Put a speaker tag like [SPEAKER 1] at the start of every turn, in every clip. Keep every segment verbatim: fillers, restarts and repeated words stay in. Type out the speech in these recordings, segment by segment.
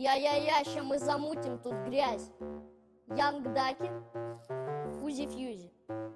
[SPEAKER 1] Я-я-я, ща мы замутим тут грязь. Янг Даки, Узи Фьюзи.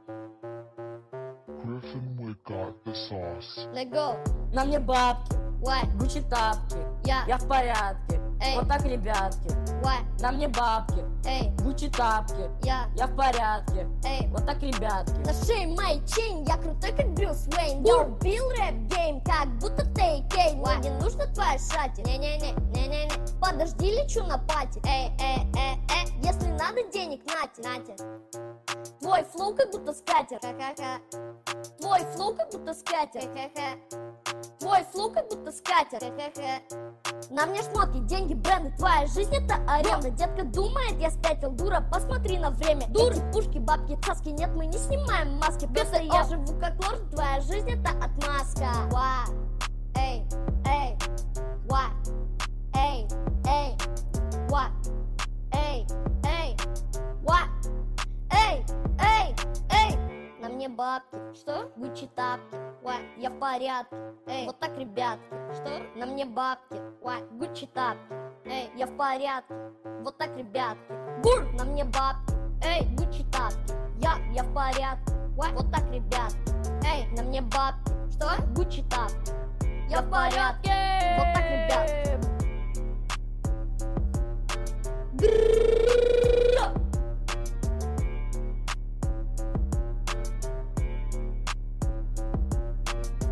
[SPEAKER 2] Griffin, we got the sauce.
[SPEAKER 1] Let's go.
[SPEAKER 3] На мне бабки,
[SPEAKER 1] Why?
[SPEAKER 3] Гуччи тапки,
[SPEAKER 1] Я.
[SPEAKER 3] я в порядке.
[SPEAKER 1] Эй.
[SPEAKER 3] Вот так, ребятки.
[SPEAKER 1] Why?
[SPEAKER 3] На мне бабки,
[SPEAKER 1] Эй,
[SPEAKER 3] Гуччи тапки,
[SPEAKER 1] я.
[SPEAKER 3] я в порядке.
[SPEAKER 1] Эй.
[SPEAKER 3] Вот так, ребятки.
[SPEAKER 1] На шее моей чейн, я крутой как Брюс Уэйн. Я убил рэп-гейм, как будто Тей Кейн. Мне не нужна твоя шати. Не-не-не, не-не-не. Подожди, лечу на пати. Эй, эй, эй, эй. Если надо денег, нате, нате. Твой флоу как будто скатер. Ха-ха-ха. Твой флоу как будто скатер. Ха-ха-ха. Твой флоу как будто скатер. Ха-ха-ха. На мне шмотки, деньги, бренды. Твоя жизнь это аренда. Детка думает, я спятил, дура, посмотри на время. Дур, пушки, бабки, цаски. Нет, мы не снимаем маски. Просто я живу как лорд. Твоя жизнь это отмазка. Ва. Эй, эй. Ва. Эй, эй. Ва. Эй, эй. Ва. Эй, эй, эй. На мне бабки. Что? Гуччи тапки. Ва. Я в порядке. Эй, вот так, ребятки. Что? На мне бабки. Ва. Гуччи тапки. Эй, я в порядке. Вот так, ребятки. Бур! На мне бабки. Эй, Гуччи тапки. Я, я в порядке. Ва. Вот так, ребятки. Эй, на мне бабки. Что? Гуччи тапки. Я в порядке. Вот так.